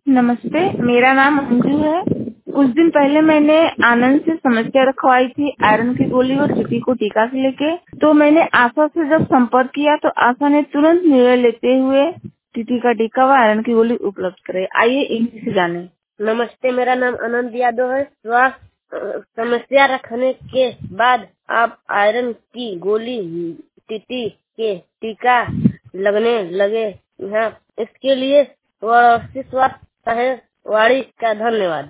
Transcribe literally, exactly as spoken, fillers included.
नमस्ते, मेरा नाम अंजू है। कुछ दिन पहले मैंने आनंद से समस्या रखवाई थी आयरन की गोली और टीटी को टीका से लेके। तो मैंने आशा से जब संपर्क किया तो आशा ने तुरंत निर्णय लेते हुए टीटी का टीका व आयरन की गोली उपलब्ध कराई। आइए इन्हीं से जाने। नमस्ते, मेरा नाम आनंद यादव है। स्वास्थ्य समस्या रखने के बाद आप आयरन की गोली टीटी के टीका लगने लगे हैं। इसके लिए स्वास्थ्य सहायवाड़ी का धन्यवाद।